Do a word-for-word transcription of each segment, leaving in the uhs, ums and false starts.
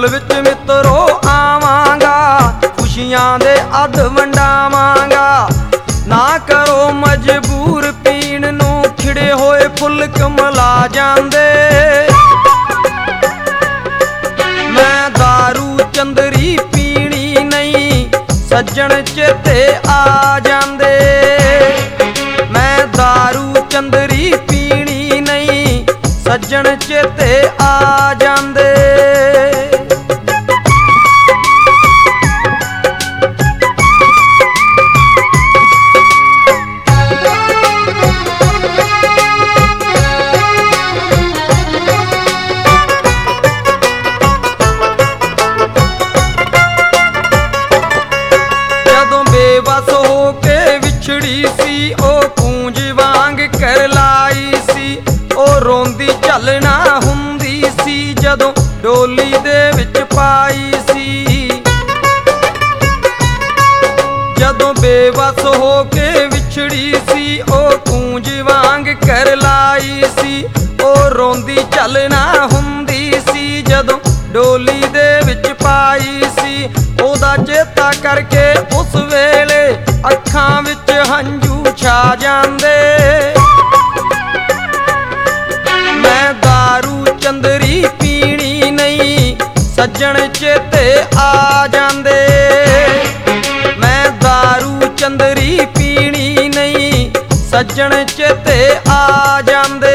ਅਸਲ ਵਿੱਚ ਮਿੱਤਰੋ ਆਵਾਂਗਾ, ਖੁਸ਼ੀਆਂ ਦੇ ਅੱਧ ਵੰਡਾਵਾਂਗਾ। ਨਾ ਕਰੋ ਮਜਬੂਰ ਪੀਣ ਨੂੰ, ਖਿੜੇ ਹੋਏ ਫੁੱਲ ਕਮਲਾ ਜਾਂਦੇ। ਮੈਂ ਦਾਰੂ ਚੰਦਰੀ ਪੀਣੀ ਨਹੀਂ, ਸੱਜਣ ਚੇਤੇ ਆ ਜਾਂਦੇ। ਮੈਂ ਦਾਰੂ ਚੰਦਰੀ ਪੀਣੀ ਨਹੀਂ, ਸੱਜਣ ਚੇਤੇ ਆ ਜਾਂਦੇ। ਜਦੋਂ ਬੇਵਸ ਹੋ ਕੇ ਵਿਛੜੀ ਸੀ, ਉਹ ਕੂੰਜ ਵਾਂਗ ਕਰਲਾਈ ਸੀ। ਉਹ ਰੋਂਦੀ ਝੱਲਣਾ ਹੁੰਦੀ ਸੀ, ਜਦੋਂ ਡੋਲੀ ਦੇ ਵਿੱਚ ਪਾਈ ਸੀ। ਜਦੋਂ ਬੇਵਸ ਹੋ ਕੇ ਵਿਛੜੀ ਸੀ, ਉਹ ਕੂੰਜ ਵਾਂਗ ਕਰਲਾਈ ਸੀ। ਉਹ ਰੋਂਦੀ ਝੱਲਣਾ ਹੁੰਦੀ ਸੀ, ਜਦੋਂ ਡੋਲੀ ਦੇ ਵਿੱਚ ਪਾਈ ਸੀ। ਉਹਦਾ ਚੇਤਾ ਕਰਕੇ ਉਸ ਵੇਲੇ ਅੱਖਾਂ ਵਿੱਚ ਹੰਝੂ ਛਾ ਜਾਂਦੇ। ਮੈਂ ਦਾਰੂ ਚੰਦਰੀ ਪੀਣੀ ਨਹੀਂ, ਸੱਜਣ ਚੇਤੇ ਆ ਜਾਂਦੇ। ਮੈਂ ਦਾਰੂ ਚੰਦਰੀ ਪੀਣੀ ਨਹੀਂ, ਸੱਜਣ ਚੇਤੇ ਆ ਜਾਂਦੇ।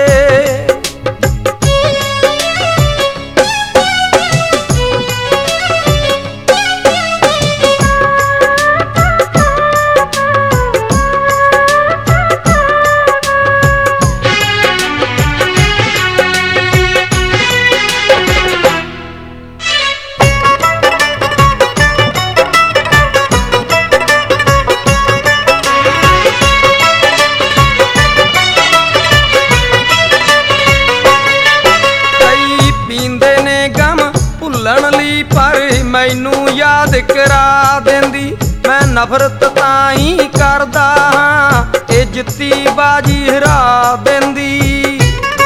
ਪਰ ਮੈਨੂੰ ਯਾਦ ਕਰਾ ਦਿੰਦੀ, ਮੈਂ ਨਫ਼ਰਤ ਤਾਂ ਹੀ ਕਰਦਾ ਹਾਂ, ਇਹ ਜਿੱਤੀ ਬਾਜੀ ਹਰਾ ਦਿੰਦੀ।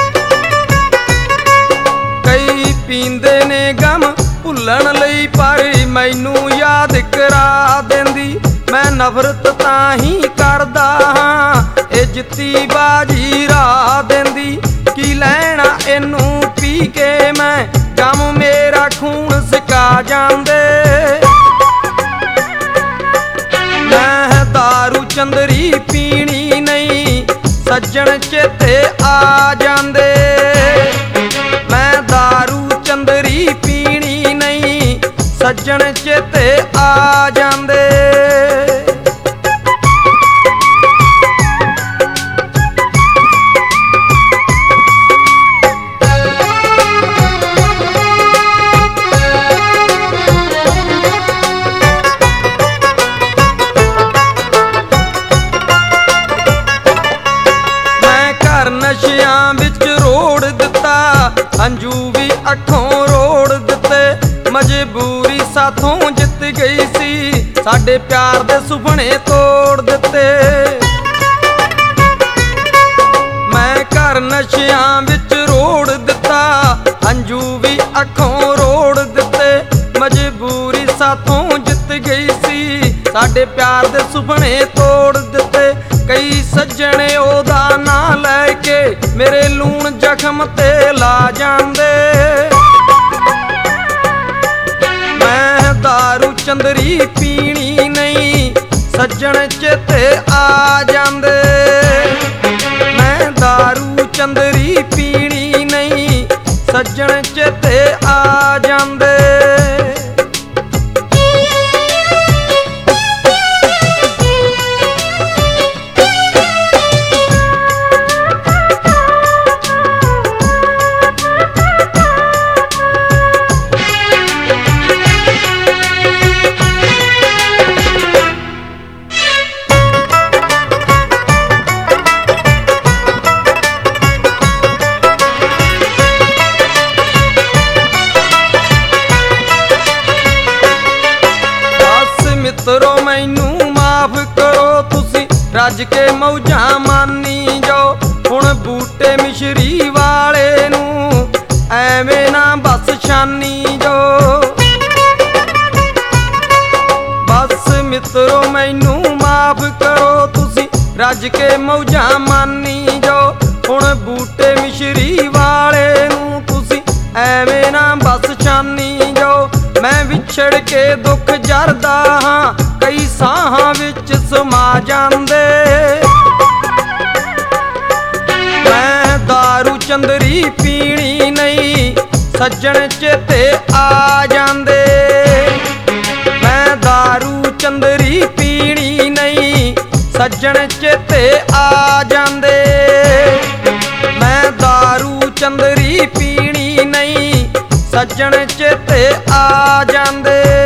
ਕਈ ਪੀਂਦੇ ਨੇ ਗਮ ਭੁੱਲਣ ਲਈ, ਪਰ ਮੈਨੂੰ ਯਾਦ ਕਰਾ ਦਿੰਦੀ, ਮੈਂ ਨਫ਼ਰਤ ਤਾਂ ਹੀ ਕਰਦਾ ਹਾਂ, ਇਹ ਜਿੱਤੀ ਬਾਜੀ ਹਰਾ ਦਿੰਦੀ। ਕੀ ਲੈਣਾ ਇਹਨੂੰ ਪੀ ਕੇ ਮੈਂ, ਗਮ ਮੇਰਾ ਖੂਨ ਸਿਕਾ ਜਾਂਦੇ। ਮੈਂ ਦਾਰੂ ਚੰਦਰੀ ਪੀਣੀ ਨਹੀਂ, ਸੱਜਣ ਚੇਤੇ ਆ ਜਾਂਦੇ। ਮੈਂ ਦਾਰੂ ਚੰਦਰੀ ਪੀਣੀ ਨਹੀਂ, ਸੱਜਣ ਚੇਤੇ ਆ ਜਾਂਦੇ। ਨਸ਼ਿਆਂ ਵਿੱਚ ਰੋੜ ਦਿੱਤਾ, ਹੰਝੂ ਵੀ ਅੱਖੋਂ ਰੋੜ ਦਿੱਤੇ। ਮਜਬੂਰੀ ਸਾਥੋਂ ਜਿੱਤ ਗਈ ਸੀ, ਸਾਡੇ ਪਿਆਰ ਦੇ ਸੁਪਨੇ ਤੋੜ ਦਿੱਤੇ। ਮੈਂ ਘਰ ਨਸ਼ਿਆਂ ਵਿੱਚ ਰੋੜ ਦਿੱਤਾ, ਹੰਝੂ ਵੀ ਅੱਖੋਂ ਰੋੜ ਦਿੱਤੇ। ਮਜਬੂਰੀ ਸਾਥੋਂ ਜਿੱਤ ਗਈ ਸੀ, ਸਾਡੇ ਪਿਆਰ ਦੇ ਸੁਪਨੇ ਤੋੜ ਦਿੱਤੇ। ਕਈ ਸੱਜਣੇ ਉਹਦਾ ਨਾਂ ਲੈ ਕੇ ਮੇਰੇ ਲੂਣ ਜ਼ਖਮ ਤੇ ਲਾ ਜਾਂਦੇ। ਮੈਂ ਦਾਰੂ ਚੰਦਰੀ ਪੀਣੀ ਨਹੀਂ, ਸੱਜਣ ਚੇਤੇ ਆ ਜਾਂਦੇ। ਮੈਂ ਦਾਰੂ ਚੰਦਰੀ ਪੀਣੀ ਨਹੀਂ, ਸੱਜਣ ਚੇਤੇ ਆ ਜਾਂਦੇ। ਮਿੱਤਰੋ ਮੈਨੂੰ ਮਾਫ ਕਰੋ, ਤੁਸੀਂ ਰੱਜ ਕੇ ਮੌਜਾਂ ਮਾਨੀ ਜਾਓ। ਹੁਣ ਬੂਟੇ ਮਿਸ਼ਰੀ ਵਾਲੇ ਨੂੰ ਐਵੇਂ ਨਾ ਬਸ ਛਾਨੀ ਜਾਓ। ਮਿੱਤਰੋ ਮੈਨੂੰ ਮਾਫ ਕਰੋ, ਤੁਸੀਂ ਰੱਜ ਕੇ ਮੌਜਾਂ ਮਾਨੀ ਜਾਓ। ਹੁਣ ਬੂਟੇ ਮਿਸ਼ਰੀ ਵਾਲੇ ਨੂੰ ਤੁਸੀਂ ਐਵੇਂ ਨਾ ਬਸ ਛਾਨੀ ਜਾਓ। ਮੈਂ ਵਿਛੜ ਕੇ ਦੁੱਖ ਜਰਦਾ ਹਾਂ, ਕਈ ਸਾਹਾਂ ਵਿੱਚ ਸਮਾ ਜਾਂਦੇ। ਮੈਂ ਦਾਰੂ ਚੰਦਰੀ ਪੀਣੀ ਨਹੀਂ, ਸੱਜਣ ਚੇਤੇ ਆ ਜਾਂਦੇ। ਮੈਂ ਦਾਰੂ ਚੰਦਰੀ ਪੀਣੀ ਨਹੀਂ, ਸੱਜਣ ਚੇਤੇ ਆ ਜਾਂਦੇ। ਮੈਂ ਦਾਰੂ ਚੰਦਰੀ ਪੀਣੀ ਨਹੀਂ, ਸੱਜਣ ਚੇਤੇ ਆ ਜਾਂਦੇ।